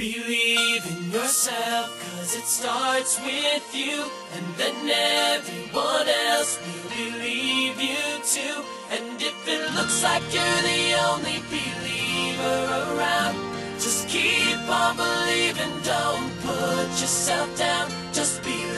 Believe in yourself, 'cause it starts with you, and then everyone else will believe you too. And if it looks like you're the only believer around, just keep on believing, don't put yourself down, just believe.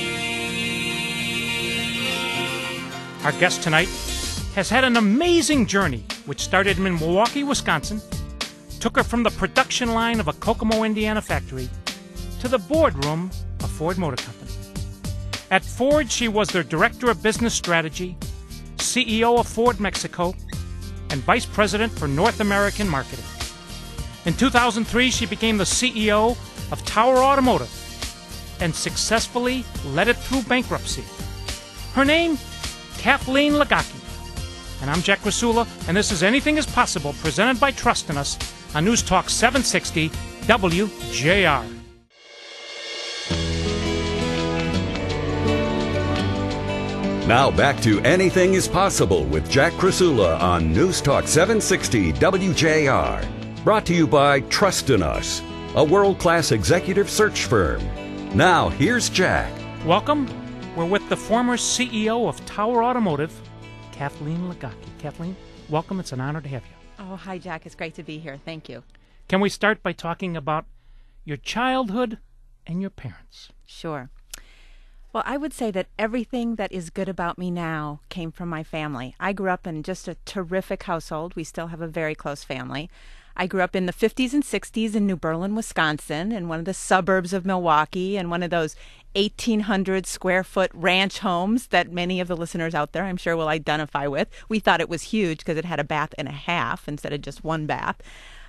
Our guest tonight has had an amazing journey, which started in Milwaukee, Wisconsin, took her from the production line of a Kokomo, Indiana factory to the boardroom of Ford Motor Company. At Ford, she was their Director of Business Strategy, CEO of Ford Mexico, and Vice President for North American Marketing. In 2003, she became the CEO of Tower Automotive and successfully led it through bankruptcy. Her name, Kathleen Ligocki. And I'm Jack Krasula, and this is Anything is Possible, presented by Trust in Us on News Talk 760 WJR. Now back to Anything is Possible with Jack Krasula on News Talk 760 WJR. Brought to you by Trust in Us, a world-class executive search firm. Now, here's Jack. Welcome. We're with the former CEO of Tower Automotive, Kathleen Ligocki. Kathleen, welcome. It's an honor to have you. Oh, hi, Jack. It's great to be here. Thank you. Can we start by talking about your childhood and your parents? Sure. Well, I would say that everything that is good about me now came from my family. I grew up in just a terrific household. We still have a very close family. I grew up in the 50s and 60s in New Berlin, Wisconsin, in one of the suburbs of Milwaukee, and one of those 1,800 square foot ranch homes that many of the listeners out there, I'm sure, will identify with. We thought it was huge because it had a bath and a half instead of just one bath.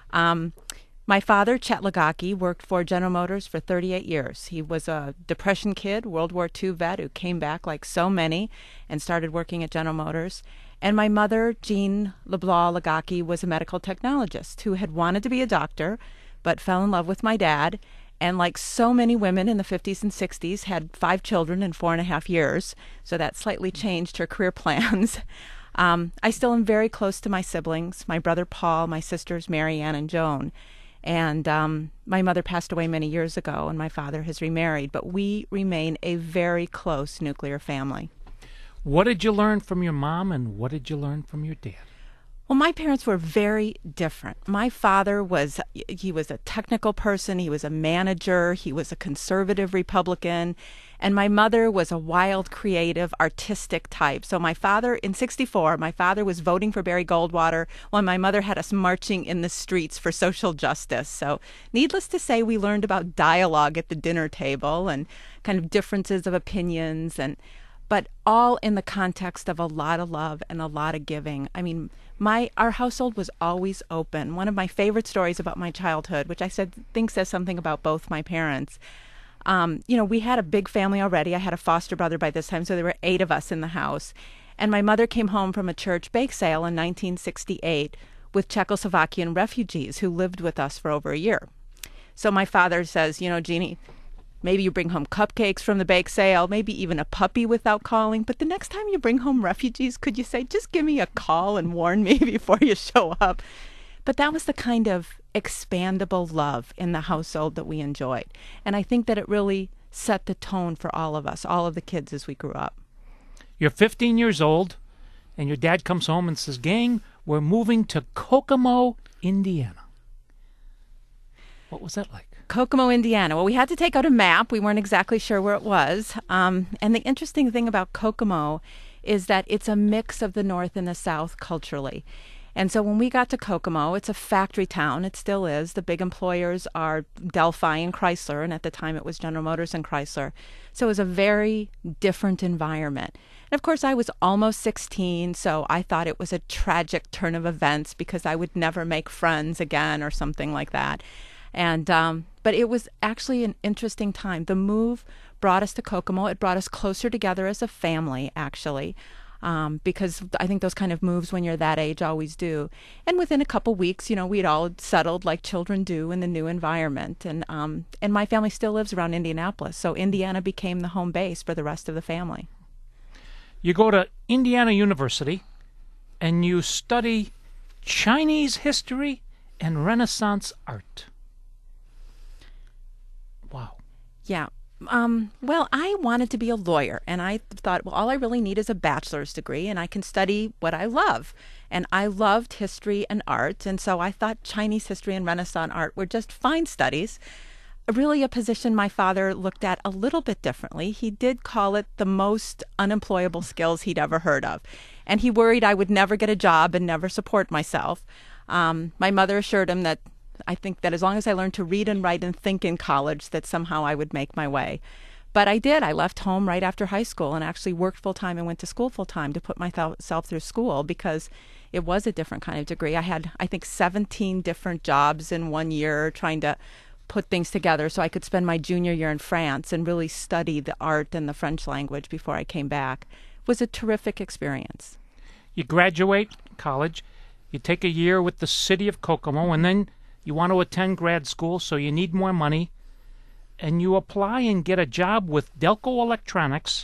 My father, Chet Ligocki, worked for General Motors for 38 years. He was a Depression kid, World War II vet who came back like so many and started working at General Motors. And my mother, Jean LeBlanc Ligocki, was a medical technologist who had wanted to be a doctor but fell in love with my dad. And like so many women in the 50s and 60s, had 5 children in 4.5 years. So that slightly changed her career plans. I still am very close to my siblings, my brother Paul, my sisters Mary Ann and Joan. And my mother passed away many years ago, and my father has remarried. But we remain a very close nuclear family. What did you learn from your mom, and what did you learn from your dad? Well, my parents were very different. My father was a technical person. He was a manager. He was a conservative Republican. And my mother was a wild, creative, artistic type. So my father, in 1964, my father was voting for Barry Goldwater while my mother had us marching in the streets for social justice. So needless to say, we learned about dialogue at the dinner table and kind of differences of opinions, but all in the context of a lot of love and a lot of giving. I mean, our household was always open. One of my favorite stories about my childhood, which I think says something about both my parents. We had a big family already. I had a foster brother by this time, so there were 8 of us in the house. And my mother came home from a church bake sale in 1968 with Czechoslovakian refugees who lived with us for over a year. So my father says, Jeannie, maybe you bring home cupcakes from the bake sale, maybe even a puppy without calling. But the next time you bring home refugees, could you say, just give me a call and warn me before you show up? But that was the kind of expandable love in the household that we enjoyed. And I think that it really set the tone for all of us, all of the kids as we grew up. You're 15 years old, and your dad comes home and says, gang, we're moving to Kokomo, Indiana. What was that like? Kokomo, Indiana. Well, we had to take out a map. We weren't exactly sure where it was. And the interesting thing about Kokomo is that it's a mix of the North and the South culturally. And so when we got to Kokomo, it's a factory town. It still is. The big employers are Delphi and Chrysler, and at the time it was General Motors and Chrysler. So it was a very different environment. And of course, I was almost 16, so I thought it was a tragic turn of events because I would never make friends again or something like that. And but it was actually an interesting time. The move brought us to Kokomo. It brought us closer together as a family, actually, because I think those kind of moves when you're that age always do. And within a couple weeks, we'd all settled like children do in the new environment. And my family still lives around Indianapolis, so Indiana became the home base for the rest of the family. You go to Indiana University, and you study Chinese history and Renaissance art. Wow. Yeah. Well, I wanted to be a lawyer, and I thought, well, all I really need is a bachelor's degree, and I can study what I love. And I loved history and art, and so I thought Chinese history and Renaissance art were just fine studies. Really a position my father looked at a little bit differently. He did call it the most unemployable skills he'd ever heard of. And he worried I would never get a job and never support myself. My mother assured him that I think that as long as I learned to read and write and think in college, that somehow I would make my way. But I did. I left home right after high school and actually worked full-time and went to school full-time to put myself through school because it was a different kind of degree. I had, I think, 17 different jobs in 1 year trying to put things together so I could spend my junior year in France and really study the art and the French language before I came back. It was a terrific experience. You graduate college, you take a year with the city of Kokomo, and then you want to attend grad school, so you need more money, and you apply and get a job with Delco Electronics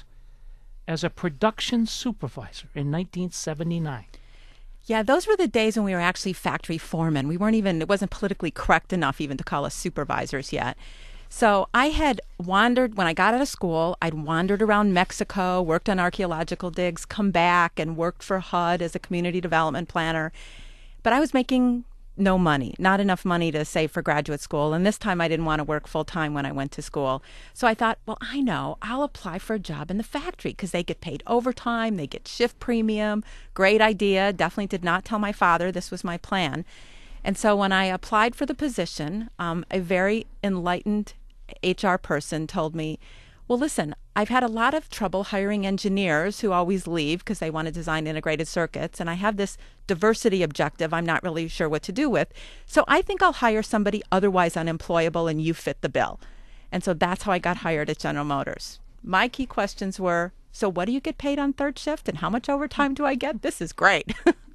as a production supervisor in 1979. Yeah, those were the days when we were actually factory foremen. We weren't even, it wasn't politically correct enough even to call us supervisors yet. So I had wandered, when I got out of school, I'd wandered around Mexico, worked on archaeological digs, come back and worked for HUD as a community development planner. But I was making no money, not enough money to save for graduate school. And this time I didn't want to work full time when I went to school. So I thought, well, I know, I'll apply for a job in the factory because they get paid overtime, they get shift premium. Great idea. Definitely did not tell my father this was my plan. And so when I applied for the position, a very enlightened HR person told me, well, listen, I've had a lot of trouble hiring engineers who always leave because they want to design integrated circuits. And I have this diversity objective I'm not really sure what to do with. So I think I'll hire somebody otherwise unemployable and you fit the bill. And so that's how I got hired at General Motors. My key questions were, so what do you get paid on third shift and how much overtime do I get? This is great.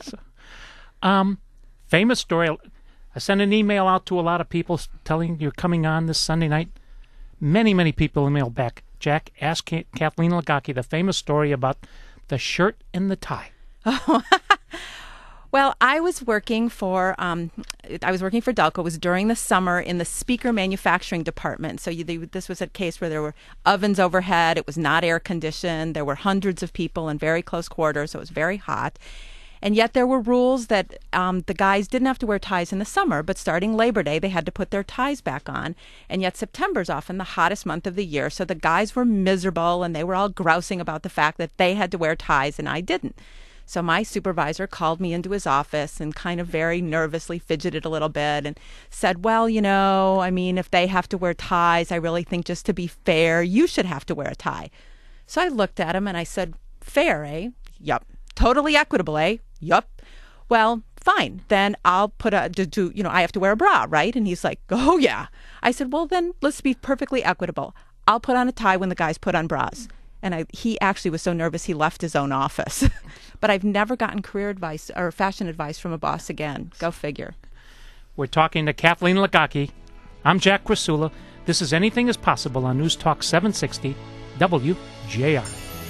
Famous story. I sent an email out to a lot of people telling you're coming on this Sunday night. Many people emailed back. Jack, ask Kathleen Ligocki the famous story about the shirt and the tie. Well, I was working for Delco. It was during the summer in the speaker manufacturing department. So this was a case where there were ovens overhead. It was not air conditioned. There were hundreds of people in very close quarters, so it was very hot. And yet there were rules that the guys didn't have to wear ties in the summer, but starting Labor Day, they had to put their ties back on. And yet September's often the hottest month of the year, so the guys were miserable, and they were all grousing about the fact that they had to wear ties and I didn't. So my supervisor called me into his office and kind of very nervously fidgeted a little bit and said, well, you know, I mean, if they have to wear ties, I really think just to be fair, you should have to wear a tie. So I looked at him and I said, fair, eh? Yup. Totally equitable, eh? Yup. Well, fine. Then I'll put I have to wear a bra, right? And he's like, oh, yeah. I said, well, then let's be perfectly equitable. I'll put on a tie when the guys put on bras. And he actually was so nervous he left his own office. But I've never gotten career advice or fashion advice from a boss again. Go figure. We're talking to Kathleen Ligocki. I'm Jack Krasula. This is Anything is Possible on News Talk 760 WJR.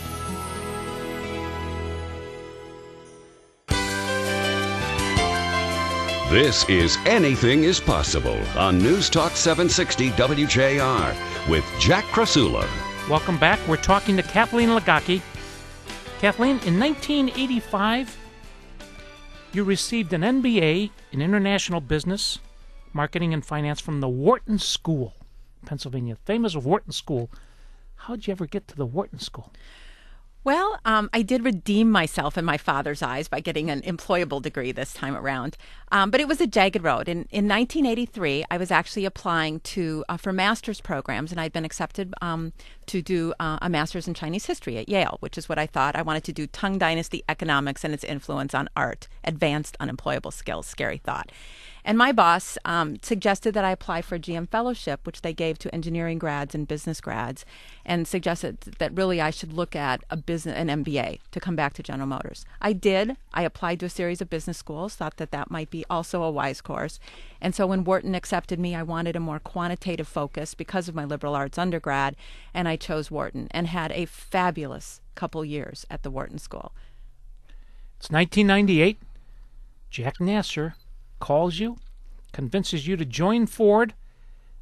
This is Anything is Possible on News Talk 760 WJR with Jack Krasula. Welcome back. We're talking to Kathleen Ligocki. Kathleen, in 1985, you received an MBA in International Business, Marketing and Finance from the Wharton School, Pennsylvania. Famous Wharton School. How'd you ever get to the Wharton School? Well, I did redeem myself in my father's eyes by getting an employable degree this time around. But it was a jagged road. In 1983, I was actually applying for master's programs, and I'd been accepted to do a master's in Chinese history at Yale, which is what I thought. I wanted to do Tang Dynasty economics and its influence on art, advanced unemployable skills, scary thought. And my boss suggested that I apply for a GM fellowship, which they gave to engineering grads and business grads, and suggested that really I should look at an MBA to come back to General Motors. I did. I applied to a series of business schools, thought that might be also a wise course. And so when Wharton accepted me, I wanted a more quantitative focus because of my liberal arts undergrad, and I chose Wharton and had a fabulous couple years at the Wharton School. It's 1998. Jack Nasser calls you, convinces you to join Ford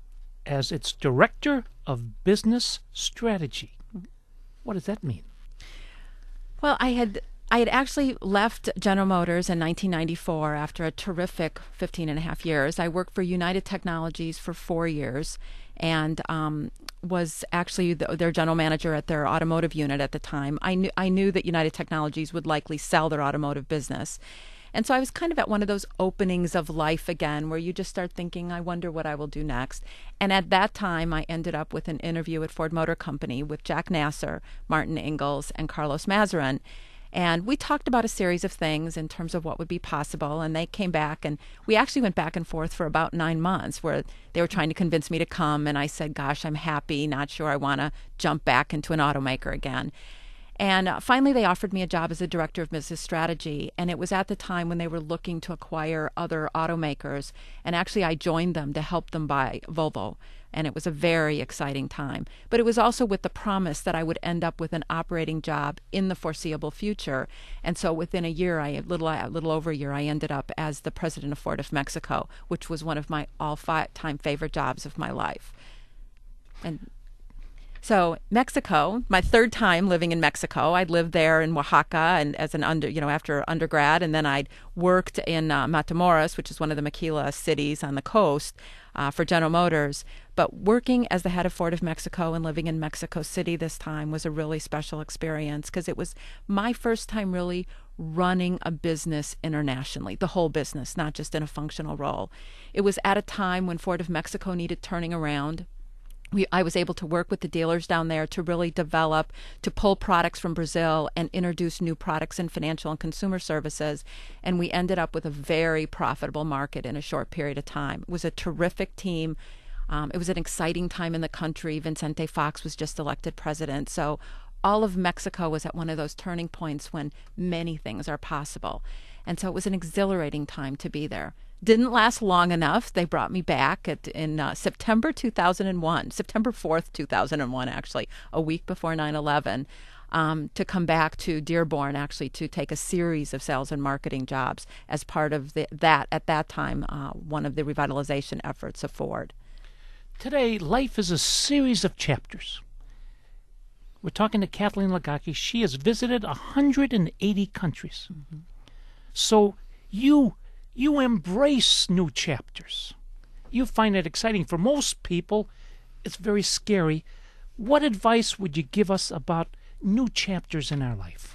as its Director of Business Strategy. What does that mean? Well, I had actually left General Motors in 1994 after a terrific 15 and a half years. I worked for United Technologies for 4 years and was actually their general manager at their automotive unit at the time. I knew that United Technologies would likely sell their automotive business. And so I was kind of at one of those openings of life again where you just start thinking, I wonder what I will do next. And at that time, I ended up with an interview at Ford Motor Company with Jack Nasser, Martin Ingalls, and Carlos Mazarin. And we talked about a series of things in terms of what would be possible. And they came back, and we actually went back and forth for about 9 months where they were trying to convince me to come. And I said, gosh, I'm happy, not sure I want to jump back into an automaker again. And finally, they offered me a job as a director of business strategy. And it was at the time when they were looking to acquire other automakers. And actually, I joined them to help them buy Volvo. And it was a very exciting time. But it was also with the promise that I would end up with an operating job in the foreseeable future. And so within a year, a little over a year, I ended up as the president of Ford of Mexico, which was one of my all-time favorite jobs of my life. And so Mexico, my third time living in Mexico. I'd lived there in Oaxaca and as an after undergrad, and then I'd worked in Matamoros, which is one of the maquila cities on the coast, for General Motors. But working as the head of Ford of Mexico and living in Mexico City this time was a really special experience because it was my first time really running a business internationally, the whole business, not just in a functional role. It was at a time when Ford of Mexico needed turning around. I was able to work with the dealers down there to really develop, to pull products from Brazil and introduce new products in financial and consumer services. And we ended up with a very profitable market in a short period of time. It was a terrific team. It was an exciting time in the country. Vicente Fox was just elected president. So all of Mexico was at one of those turning points when many things are possible. And so it was an exhilarating time to be there. Didn't last long enough. They brought me back in September 2001, September 4th, 2001, actually, a week before 9/11, to come back to Dearborn, actually, to take a series of sales and marketing jobs as part of at that time, one of the revitalization efforts of Ford. Today, life is a series of chapters. We're talking to Kathleen Ligocki. She has visited 180 countries. Mm-hmm. So you embrace new chapters. You find it exciting. For most people, it's very scary. What advice would you give us about new chapters in our life?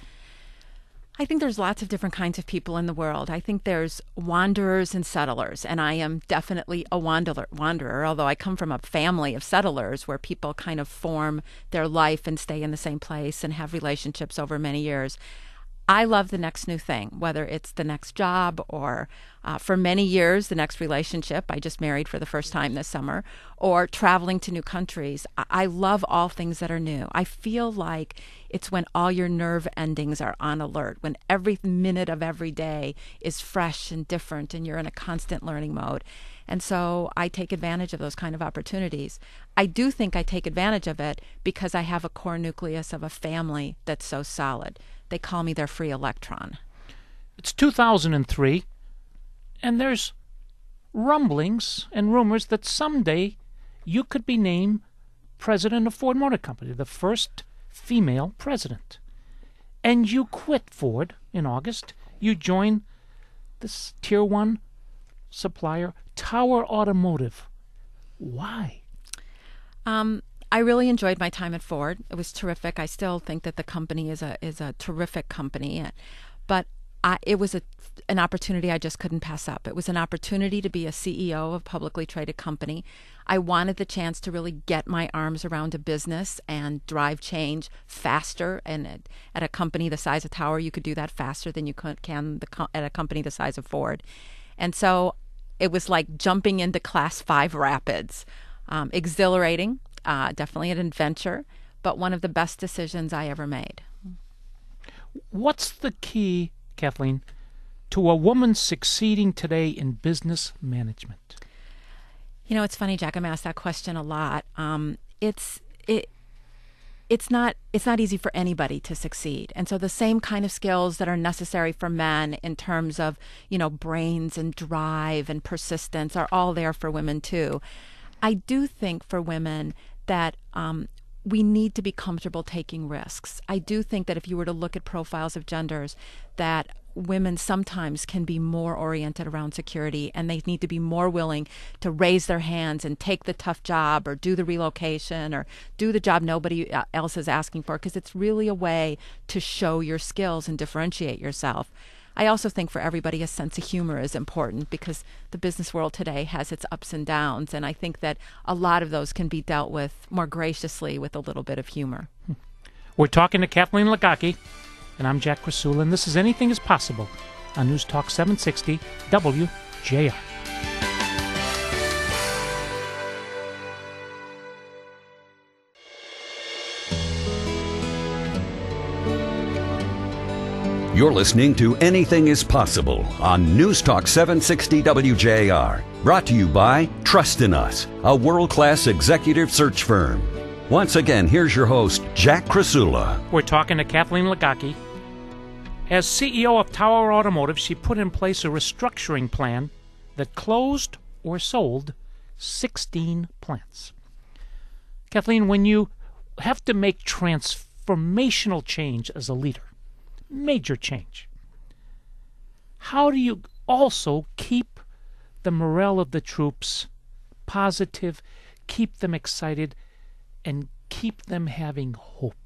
I think there's lots of different kinds of people in the world. I think there's wanderers and settlers, and I am definitely a wanderer, although I come from a family of settlers where people kind of form their life and stay in the same place and have relationships over many years. I love the next new thing, whether it's the next job or for many years, the next relationship. I just married for the first time this summer, or traveling to new countries. I love all things that are new. I feel like it's when all your nerve endings are on alert, when every minute of every day is fresh and different and you're in a constant learning mode. And so I take advantage of those kind of opportunities. I do think I take advantage of it because I have a core nucleus of a family that's so solid. They call me their free electron. It's 2003, and there's rumblings and rumors that someday you could be named president of Ford Motor Company, the first female president. And you quit Ford in August. You joined this Tier 1 supplier, Tower Automotive. Why? I really enjoyed my time at Ford. It was terrific. I still think that the company is a terrific company, but it was an opportunity I just couldn't pass up. It was an opportunity to be a CEO of a publicly traded company. I wanted the chance to really get my arms around a business and drive change faster. And at a company the size of Tower, you could do that faster than you can at a company the size of Ford. And so it was like jumping into Class 5 rapids. Exhilarating. Definitely an adventure, but one of the best decisions I ever made. What's the key, Kathleen, to a woman succeeding today in business management? You know, it's funny, Jack. I'm asked that question a lot. It's not easy for anybody to succeed, and so the same kind of skills that are necessary for men in terms of brains and drive and persistence are all there for women too. I do think for women that we need to be comfortable taking risks. I do think that if you were to look at profiles of genders, that women sometimes can be more oriented around security, and they need to be more willing to raise their hands and take the tough job or do the relocation or do the job nobody else is asking for, because it's really a way to show your skills and differentiate yourself. I also think for everybody a sense of humor is important, because the business world today has its ups and downs, and I think that a lot of those can be dealt with more graciously with a little bit of humor. We're talking to Kathleen Ligocki, and I'm Jack Krasula, and this is Anything is Possible on News Talk 760 WJR. You're listening to Anything is Possible on News Talk 760 WJR. Brought to you by Trust in Us, a world-class executive search firm. Once again, here's your host, Jack Krasula. We're talking to Kathleen Ligocki. As CEO of Tower Automotive, she put in place a restructuring plan that closed or sold 16 plants. Kathleen, when you have to make transformational change as a leader, major change, how do you also keep the morale of the troops positive, keep them excited, and keep them having hope?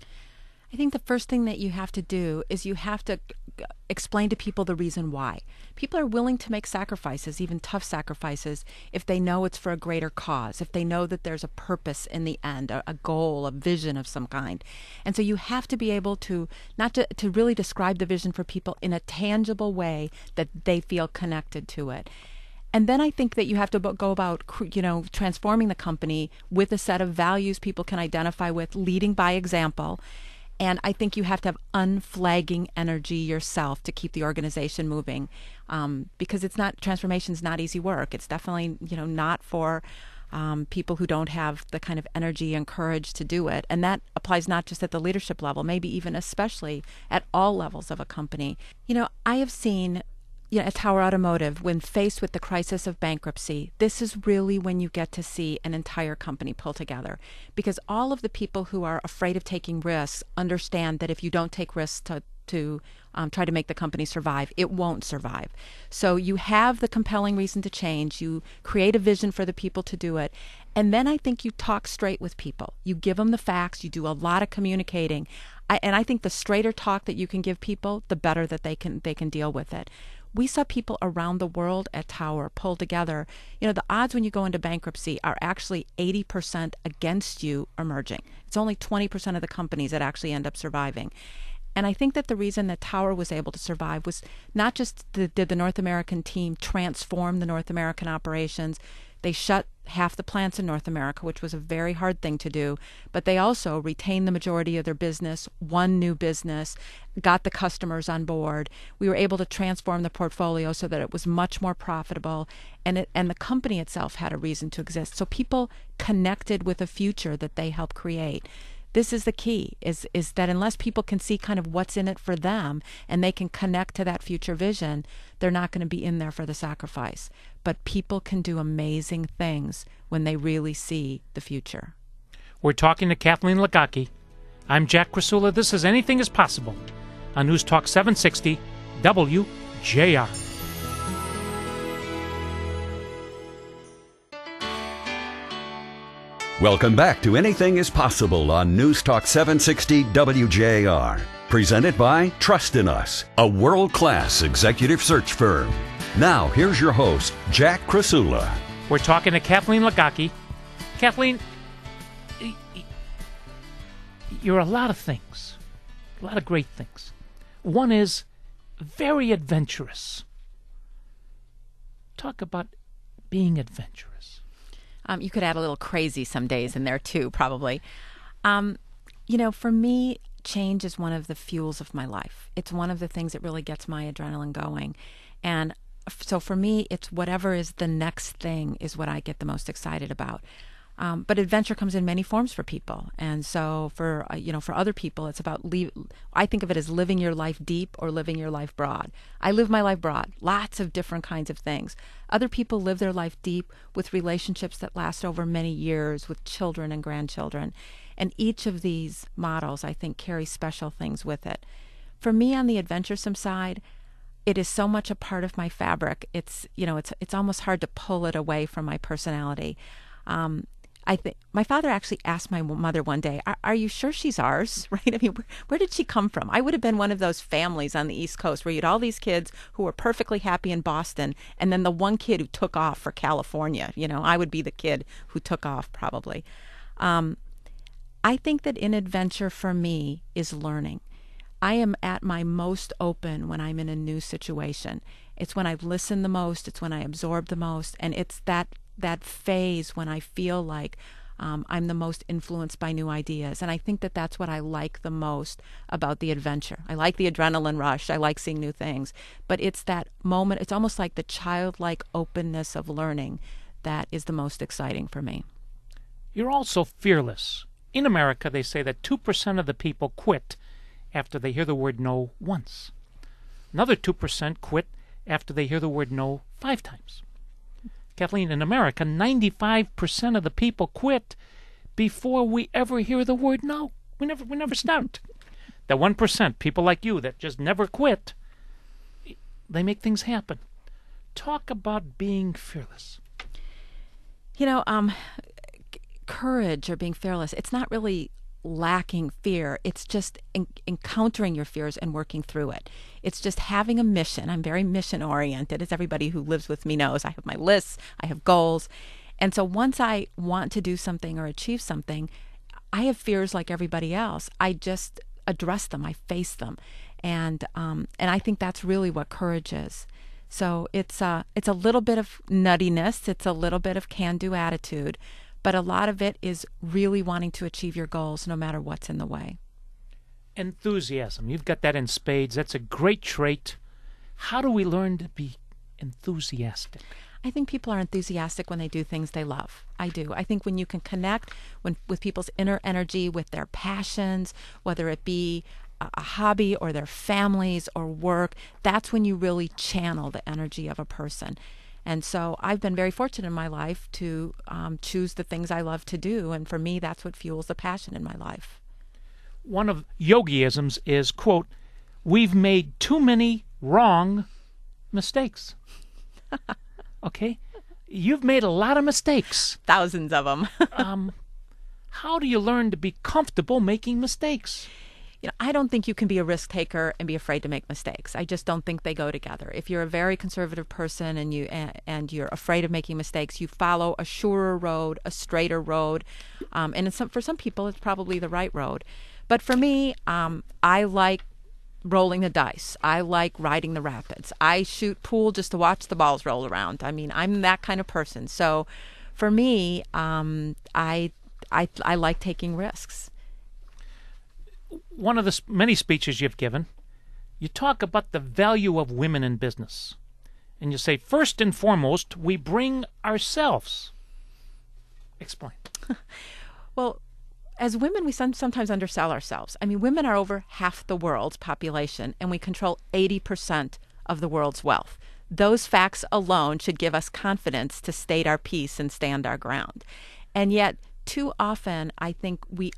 I think the first thing that you have to do is you have to explain to people the reason why. People are willing to make sacrifices, even tough sacrifices, if they know it's for a greater cause, if they know that there's a purpose in the end, a goal, a vision of some kind. And so you have to be able to to really describe the vision for people in a tangible way that they feel connected to it. And then I think that you have to go about, transforming the company with a set of values people can identify with, leading by example. And I think you have to have unflagging energy yourself to keep the organization moving, because transformation's not easy work. It's definitely, not for people who don't have the kind of energy and courage to do it. And that applies not just at the leadership level, maybe even especially at all levels of a company. I have seen, at Tower Automotive, when faced with the crisis of bankruptcy, this is really when you get to see an entire company pull together. Because all of the people who are afraid of taking risks understand that if you don't take risks to try to make the company survive, it won't survive. So you have the compelling reason to change. You create a vision for the people to do it. And then I think you talk straight with people. You give them the facts. You do a lot of communicating. And I think the straighter talk that you can give people, the better that they can deal with it. We saw people around the world at Tower pull together. The odds when you go into bankruptcy are actually 80% against you emerging. It's only 20% of the companies that actually end up surviving. And I think that the reason that Tower was able to survive was not just did the North American team transform the North American operations. They shut half the plants in North America, which was a very hard thing to do, but they also retained the majority of their business, won new business, got the customers on board. We were able to transform the portfolio so that it was much more profitable, and the company itself had a reason to exist. So people connected with a future that they helped create. This is the key, is that unless people can see kind of what's in it for them and they can connect to that future vision, they're not going to be in there for the sacrifice. But people can do amazing things when they really see the future. We're talking to Kathleen Ligocki. I'm Jack Krasula. This is Anything is Possible on News Talk 760 WJR. Welcome back to Anything is Possible on News Talk 760 WJR. Presented by Trust in Us, a world-class executive search firm. Now, here's your host, Jack Krasula. We're talking to Kathleen Ligocki. Kathleen, you're a lot of things, a lot of great things. One is very adventurous. Talk about being adventurous. You could add a little crazy some days in there too, probably. For me, change is one of the fuels of my life. It's one of the things that really gets my adrenaline going. And so for me, it's whatever is the next thing is what I get the most excited about. But adventure comes in many forms for people, and so for for other people, it's about I think of it as living your life deep or living your life broad. I live my life broad, lots of different kinds of things. Other people live their life deep with relationships that last over many years with children and grandchildren, and each of these models, I think, carry special things with it. For me, on the adventuresome side, it is so much a part of my fabric. It's almost hard to pull it away from my personality. I think my father actually asked my mother one day, are you sure she's ours? Right? I mean, where did she come from? I would have been one of those families on the East Coast where you had all these kids who were perfectly happy in Boston, and then the one kid who took off for California. I would be the kid who took off probably. I think that in adventure for me is learning. I am at my most open when I'm in a new situation. It's when I listen the most. It's when I absorb the most. And it's that phase when I feel like I'm the most influenced by new ideas. And I think that that's what I like the most about the adventure. I like the adrenaline rush. I like seeing new things. But it's that moment, it's almost like the childlike openness of learning that is the most exciting for me. You're also fearless. In America, they say that 2% of the people quit after they hear the word no once. Another 2% quit after they hear the word no 5 times. Kathleen, in America, 95% of the people quit before we ever hear the word no. We never start. That 1%, people like you that just never quit, they make things happen. Talk about being fearless. Courage or being fearless, it's not really lacking fear. It's just encountering your fears and working through it. It's just having a mission. I'm very mission oriented, as everybody who lives with me knows. I have my lists, I have goals. And so once I want to do something or achieve something, I have fears like everybody else. I just address them, I face them. And I think that's really what courage is. So it's a little bit of nuttiness, it's a little bit of can-do attitude, but a lot of it is really wanting to achieve your goals no matter what's in the way. Enthusiasm. You've got that in spades. That's a great trait. How do we learn to be enthusiastic? I think people are enthusiastic when they do things they love. I do. I think when you can connect with people's inner energy, with their passions, whether it be a hobby or their families or work, that's when you really channel the energy of a person. And so I've been very fortunate in my life to choose the things I love to do. And for me, that's what fuels the passion in my life. One of yogiisms is, quote, we've made too many wrong mistakes. Okay? You've made a lot of mistakes. Thousands of them. How do you learn to be comfortable making mistakes? I don't think you can be a risk taker and be afraid to make mistakes. I just don't think they go together. If you're a very conservative person and you're afraid of making mistakes, you follow a surer road, a straighter road, and for some people, it's probably the right road. But for me, I like rolling the dice. I like riding the rapids. I shoot pool just to watch the balls roll around. I mean, I'm that kind of person. So, for me, I like taking risks. One of the many speeches you've given, you talk about the value of women in business. And you say, first and foremost, we bring ourselves. Explain. Well, as women, we sometimes undersell ourselves. I mean, women are over half the world's population, and we control 80% of the world's wealth. Those facts alone should give us confidence to state our piece and stand our ground. And yet, too often, I think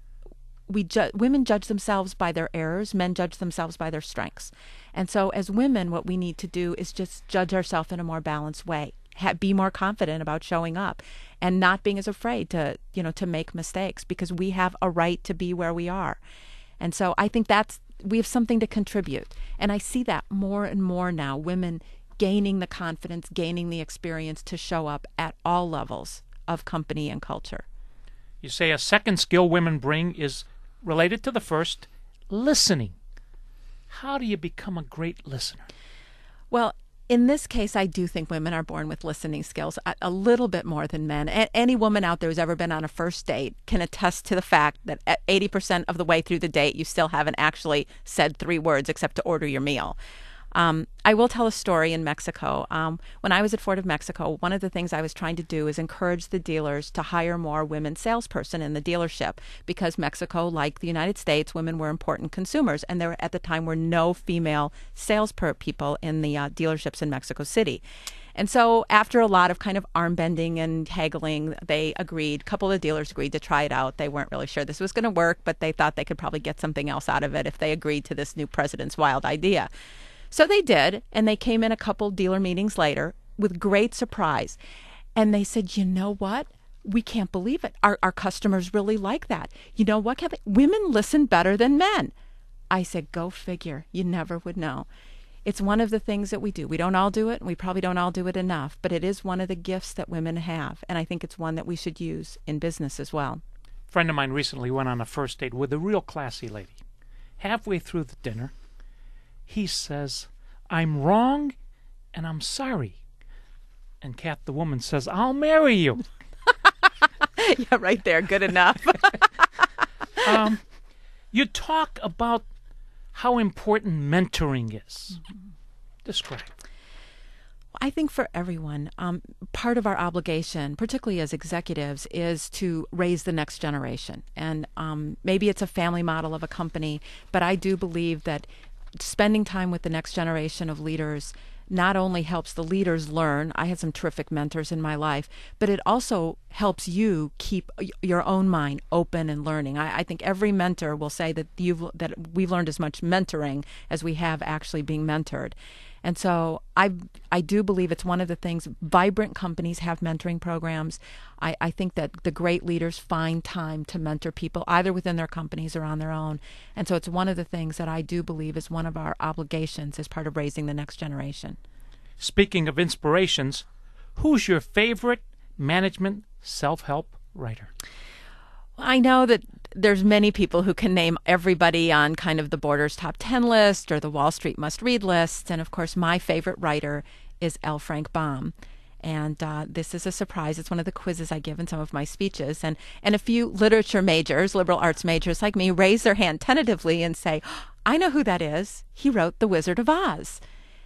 women judge themselves by their errors, men judge themselves by their strengths. And so as women, what we need to do is just judge ourselves in a more balanced way, be more confident about showing up and not being as afraid to make mistakes, because we have a right to be where we are. And so I think we have something to contribute. And I see that more and more now, women gaining the confidence, gaining the experience to show up at all levels of company and culture. You say a second skill women bring is related to the first, listening. How do you become a great listener? Well, in this case, I do think women are born with listening skills a little bit more than men. Any woman out there who's ever been on a first date can attest to the fact that 80% of the way through the date, you still haven't actually said 3 words except to order your meal. I will tell a story in Mexico. When I was at Ford of Mexico, one of the things I was trying to do is encourage the dealers to hire more women salesperson in the dealership, because Mexico, like the United States, women were important consumers, and there at the time were no female sales people in the dealerships in Mexico City. And so after a lot of kind of arm bending and haggling, they agreed, a couple of dealers agreed to try it out. They weren't really sure this was going to work, but they thought they could probably get something else out of it if they agreed to this new president's wild idea. So they did, and they came in a couple dealer meetings later with great surprise. And they said, you know what? We can't believe it. Our customers really like that. You know what, Kathy? Women listen better than men. I said, go figure. You never would know. It's one of the things that we do. We don't all do it, and we probably don't all do it enough, but it is one of the gifts that women have, and I think it's one that we should use in business as well. A friend of mine recently went on a first date with a real classy lady. Halfway through the dinner, he says, I'm wrong, and I'm sorry. And Kath, the woman, says, I'll marry you. Yeah, right there. Good enough. You talk about how important mentoring is. Mm-hmm. Describe. I think for everyone, part of our obligation, particularly as executives, is to raise the next generation. And maybe it's a family model of a company, but I do believe that spending time with the next generation of leaders not only helps the leaders learn. I had some terrific mentors in my life, but it also helps you keep your own mind open and learning. I think every mentor will say that we've learned as much mentoring as we have actually being mentored. And so I do believe it's one of the things. Vibrant companies have mentoring programs. I think that the great leaders find time to mentor people either within their companies or on their own. And so it's one of the things that I do believe is one of our obligations as part of raising the next generation. Speaking of inspirations, who's your favorite management self-help writer? I know that there's many people who can name everybody on kind of the Borders top 10 list or the Wall Street must-read list. And of course, my favorite writer is L. Frank Baum. And this is a surprise. It's one of the quizzes I give in some of my speeches. And a few literature majors, liberal arts majors like me, raise their hand tentatively and say, I know who that is. He wrote The Wizard of Oz.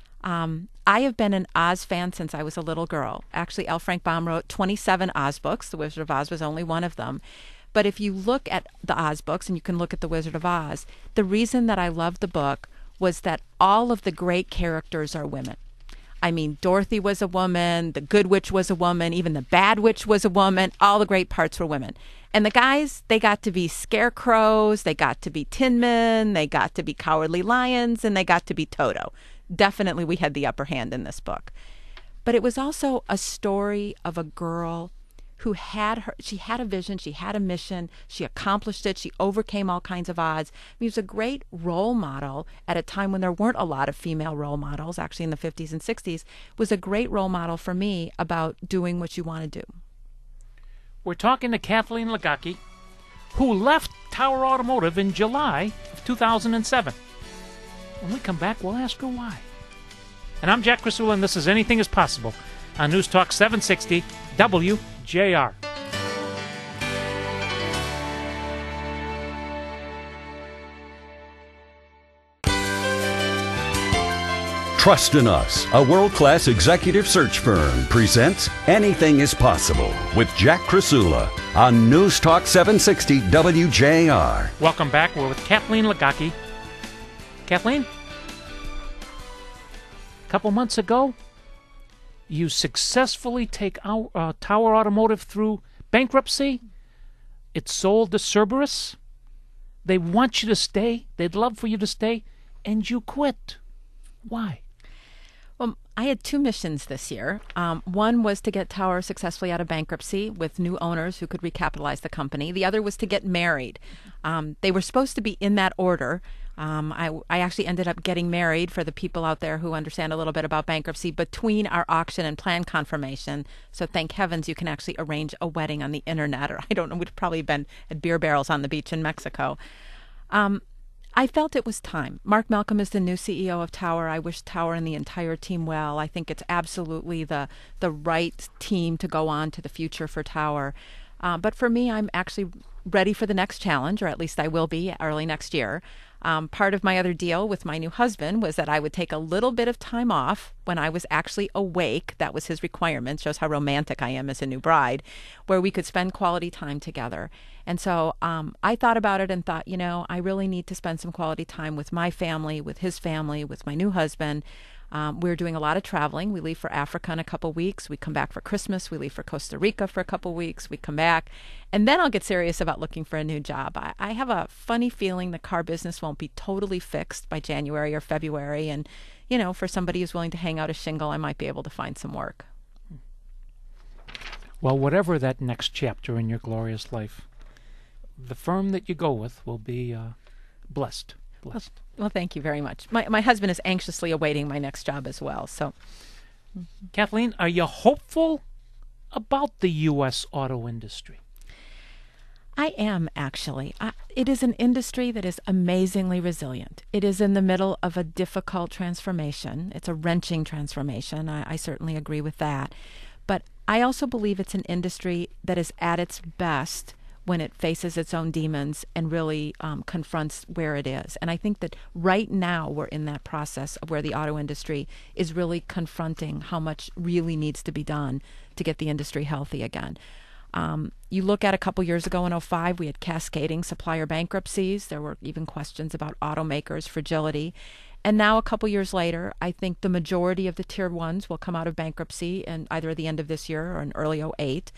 I have been an Oz fan since I was a little girl. Actually, L. Frank Baum wrote 27 Oz books. The Wizard of Oz was only one of them. But if you look at the Oz books, and you can look at The Wizard of Oz, the reason that I loved the book was that all of the great characters are women. I mean, Dorothy was a woman, the Good Witch was a woman, even the Bad Witch was a woman. All the great parts were women. And the guys, they got to be scarecrows, they got to be tin men, they got to be cowardly lions, and they got to be Toto. Definitely we had the upper hand in this book. But it was also a story of a girl who she had a vision, she had a mission, she accomplished it, she overcame all kinds of odds. He was a great role model at a time when there weren't a lot of female role models, actually in the 50s and 60s, was a great role model for me about doing what you want to do. We're talking to Kathleen Ligocki, who left Tower Automotive in July of 2007. When we come back, we'll ask her why. And I'm Jack Krasula, and this is Anything is Possible on News Talk 760 WJR. Trust in Us, a world-class executive search firm, presents Anything is Possible with Jack Krasula on News Talk 760 WJR. Welcome back. We're with Kathleen Ligocki. Kathleen, a couple months ago, you successfully take our Tower Automotive through bankruptcy. It's sold to Cerberus. They want you to stay. They'd love for you to stay, and you quit. Why? Well, I had two missions this year. One was to get Tower successfully out of bankruptcy with new owners who could recapitalize the company. The other was to get married. They were supposed to be in that order. I actually ended up getting married, for the people out there who understand a little bit about bankruptcy, between our auction and plan confirmation. So thank heavens you can actually arrange a wedding on the internet, or I don't know, we'd probably been at beer barrels on the beach in Mexico. I felt it was time. Mark Malcolm is the new CEO of Tower. I wish Tower and the entire team well. I think it's absolutely the right team to go on to the future for Tower. But for me, I'm actually ready for the next challenge, or at least I will be early next year. Part of my other deal with my new husband was that I would take a little bit of time off when I was actually awake. That was his requirement. Shows how romantic I am as a new bride, where we could spend quality time together. And so I thought about it and thought, I really need to spend some quality time with my family, with his family, with my new husband. We're doing a lot of traveling. We leave for Africa in a couple weeks. We come back for Christmas. We leave for Costa Rica for a couple weeks. We come back. And then I'll get serious about looking for a new job. I have a funny feeling the car business won't be totally fixed by January or February. And, for somebody who's willing to hang out a shingle, I might be able to find some work. Well, whatever that next chapter in your glorious life, the firm that you go with will be blessed. Well, thank you very much. My husband is anxiously awaiting my next job as well. So, Kathleen, are you hopeful about the U.S. auto industry? I am, actually. It is an industry that is amazingly resilient. It is in the middle of a difficult transformation. It's a wrenching transformation. I certainly agree with that. But I also believe it's an industry that is at its best when it faces its own demons and really confronts where it is. And I think that right now we're in that process of where the auto industry is really confronting how much really needs to be done to get the industry healthy again. You look at a couple years ago in 2005, we had cascading supplier bankruptcies. There were even questions about automakers' fragility. And now a couple years later, I think the majority of the tier ones will come out of bankruptcy in either the end of this year or in early 2008.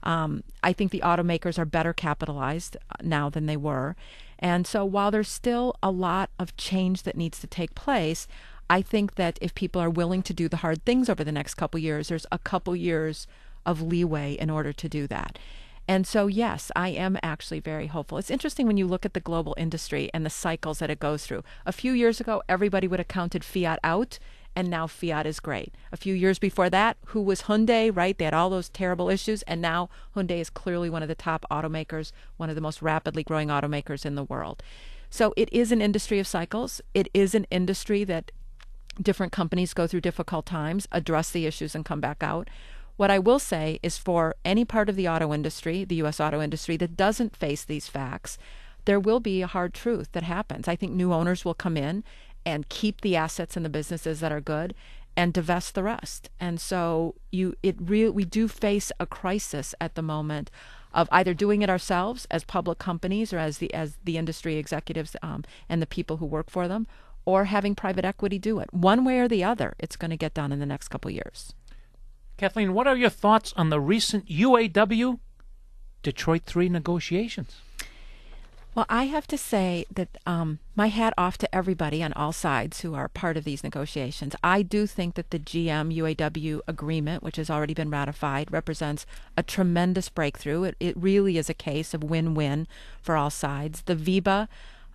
I think the automakers are better capitalized now than they were. And so while there's still a lot of change that needs to take place, I think that if people are willing to do the hard things over the next couple years, there's a couple years of leeway in order to do that. And so, yes, I am actually very hopeful. It's interesting when you look at the global industry and the cycles that it goes through. A few years ago, everybody would have counted Fiat out, and now Fiat is great. A few years before that, who was Hyundai, right? They had all those terrible issues, and now Hyundai is clearly one of the top automakers, one of the most rapidly growing automakers in the world. So it is an industry of cycles. It is an industry that different companies go through difficult times, address the issues, and come back out. What I will say is for any part of the auto industry, the U.S. auto industry, that doesn't face these facts, there will be a hard truth that happens. I think new owners will come in and keep the assets and the businesses that are good and divest the rest. And so we do face a crisis at the moment of either doing it ourselves as public companies or as the industry executives and the people who work for them, or having private equity do it. One way or the other, it's going to get done in the next couple years. Kathleen, what are your thoughts on the recent UAW Detroit 3 negotiations? Well, I have to say that my hat off to everybody on all sides who are part of these negotiations. I do think that the GM UAW agreement, which has already been ratified, represents a tremendous breakthrough. It really is a case of win-win for all sides. The VEBA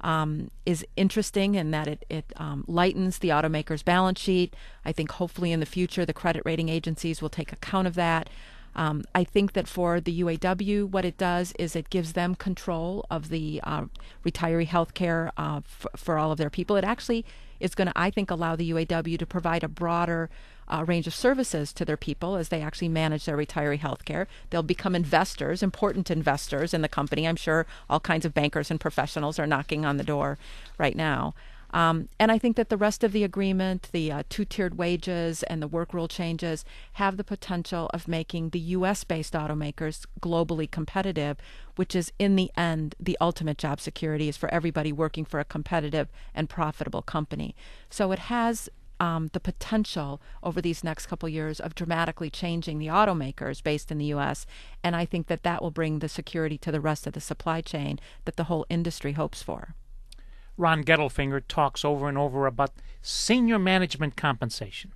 is interesting in that it lightens the automaker's balance sheet. I think hopefully in the future the credit rating agencies will take account of that. I think that for the UAW, what it does is it gives them control of the retiree health care for all of their people. It actually is going to, I think, allow the UAW to provide a broader range of services to their people as they actually manage their retiree health care. They'll become investors, important investors in the company. I'm sure all kinds of bankers and professionals are knocking on the door right now. And I think that the rest of the agreement, the two-tiered wages and the work rule changes, have the potential of making the U.S.-based automakers globally competitive, which is, in the end, the ultimate job security is for everybody working for a competitive and profitable company. So it has the potential over these next couple years of dramatically changing the automakers based in the U.S., and I think that that will bring the security to the rest of the supply chain that the whole industry hopes for. Ron Gettelfinger talks over and over about senior management compensation.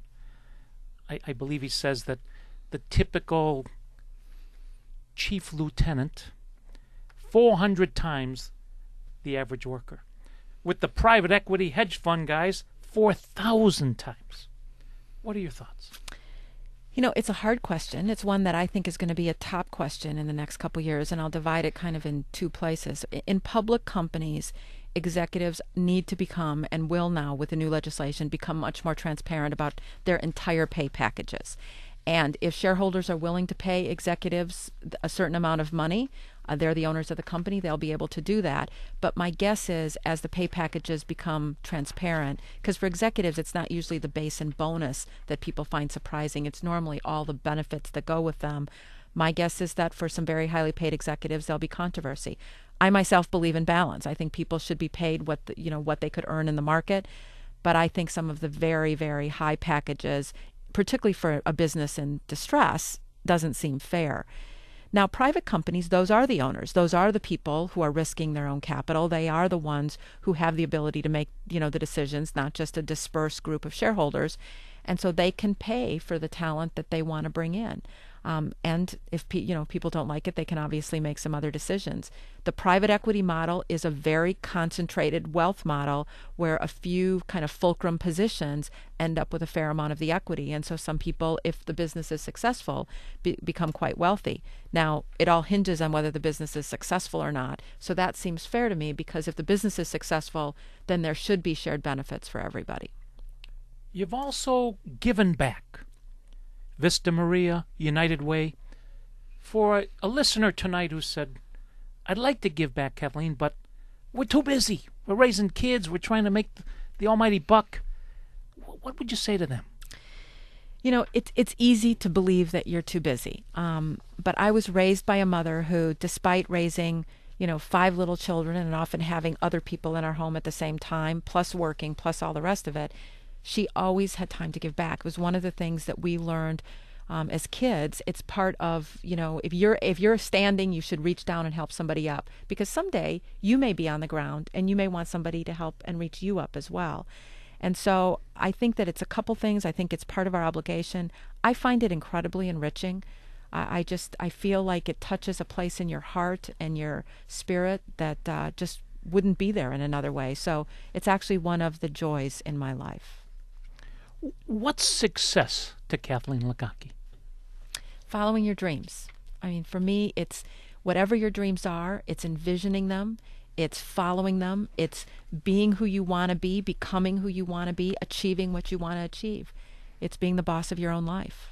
I believe he says that the typical chief lieutenant, 400 times the average worker. With the private equity hedge fund guys, 4,000 times. What are your thoughts? You know, it's a hard question. It's one that I think is going to be a top question in the next couple years, and I'll divide it kind of in two places. In public companies, executives need to become, and will now with the new legislation, become much more transparent about their entire pay packages. And if shareholders are willing to pay executives a certain amount of money, they're the owners of the company, they'll be able to do that. But my guess is as the pay packages become transparent, because for executives, it's not usually the base and bonus that people find surprising. It's normally all the benefits that go with them. My guess is that for some very highly paid executives, there'll be controversy. I myself believe in balance. I think people should be paid what they could earn in the market. But I think some of the very, very high packages, particularly for a business in distress, doesn't seem fair. Now, private companies, those are the owners. Those are the people who are risking their own capital. They are the ones who have the ability to make, the decisions, not just a dispersed group of shareholders. And so they can pay for the talent that they want to bring in. And if people don't like it, they can obviously make some other decisions. The private equity model is a very concentrated wealth model where a few kind of fulcrum positions end up with a fair amount of the equity. And so some people, if the business is successful, become quite wealthy. Now, it all hinges on whether the business is successful or not. So that seems fair to me, because if the business is successful, then there should be shared benefits for everybody. You've also given back. Vista Maria, United Way. For a listener tonight who said, I'd like to give back, Kathleen, but we're too busy. We're raising kids. We're trying to make the almighty buck. What would you say to them? It's easy to believe that you're too busy. But I was raised by a mother who, despite raising, 5 little children and often having other people in our home at the same time, plus working, plus all the rest of it, she always had time to give back. It was one of the things that we learned as kids. It's part of, if you're standing, you should reach down and help somebody up, because someday you may be on the ground and you may want somebody to help and reach you up as well. And so I think that it's a couple things. I think it's part of our obligation. I find it incredibly enriching. I feel like it touches a place in your heart and your spirit that just wouldn't be there in another way. So it's actually one of the joys in my life. What's success to Kathleen Luckocki? Following your dreams. I mean, for me, it's whatever your dreams are, it's envisioning them, it's following them, it's being who you want to be, becoming who you want to be, achieving what you want to achieve. It's being the boss of your own life.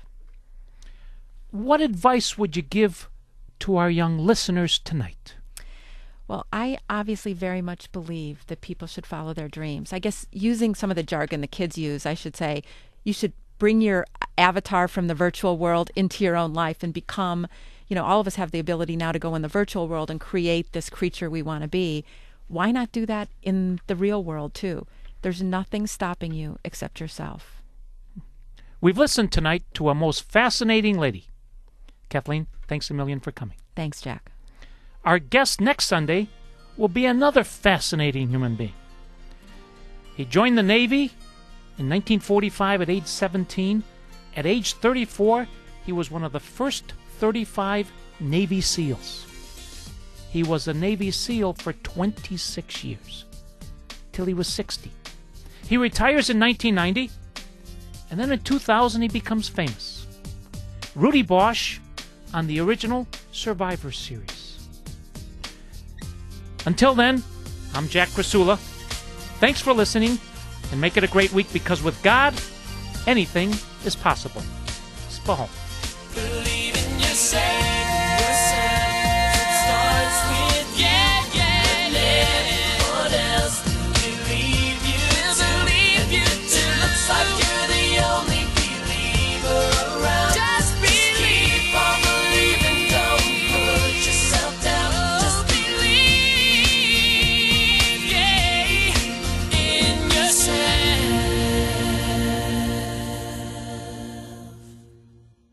What advice would you give to our young listeners tonight? Well, I obviously very much believe that people should follow their dreams. I guess using some of the jargon the kids use, I should say, you should bring your avatar from the virtual world into your own life and become, all of us have the ability now to go in the virtual world and create this creature we want to be. Why not do that in the real world too? There's nothing stopping you except yourself. We've listened tonight to a most fascinating lady. Kathleen, thanks a million for coming. Thanks, Jack. Our guest next Sunday will be another fascinating human being. He joined the Navy in 1945 at age 17. At age 34, he was one of the first 35 Navy SEALs. He was a Navy SEAL for 26 years, till he was 60. He retires in 1990, and then in 2000 he becomes famous. Rudy Bosch on the original Survivor series. Until then, I'm Jack Krasula. Thanks for listening, and make it a great week, because with God, anything is possible. Spahom.